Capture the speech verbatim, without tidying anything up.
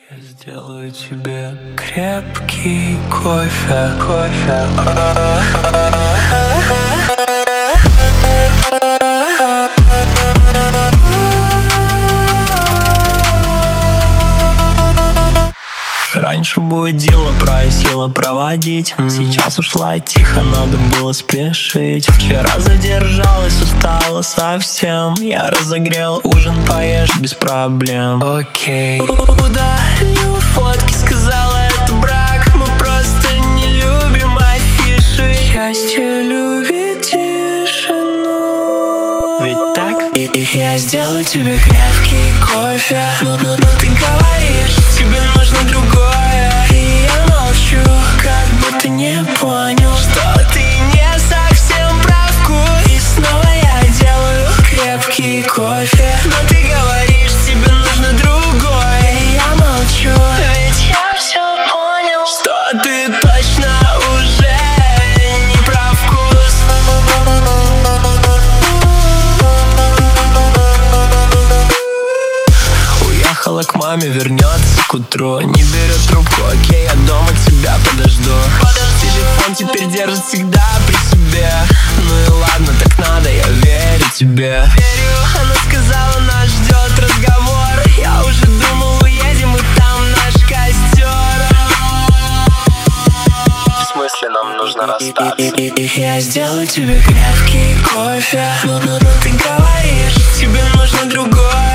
Я сделаю тебе крепкий кофе, кофе. Раньше будила, просила проводить. Сейчас ушла тихо, надо было спешить. Вчера задержалась, устала совсем. Я разогрел ужин, поешь без проблем. Окей. Удалил фотки, сказала, это брак. Мы просто не любим афиши. Счастье любит тишину. Ведь так? И, и я сделаю тебе крепкий кофе. Но, но, но ты говоришь, тебе нужно другое. И я молчу, как будто не понял, что ты не совсем про вкус. И снова я делаю крепкий кофе. Но ты говоришь, тебе нужно другое. И я молчу, ведь я все понял, что ты точно уже не про вкус. Уехала к маме, вернется к утру. Не берет трубку, окей, я дома тебя подожду. Телефон теперь держит всегда при себе. Ну и ладно, так надо, я верю тебе. Верю, она сказала, нас ждет разговор. Я уже думал, уедем, и там наш костер. В смысле, нам нужно расстаться? И, и, и я сделаю тебе крепкий кофе. Но, но, но ты говоришь, тебе нужно другое.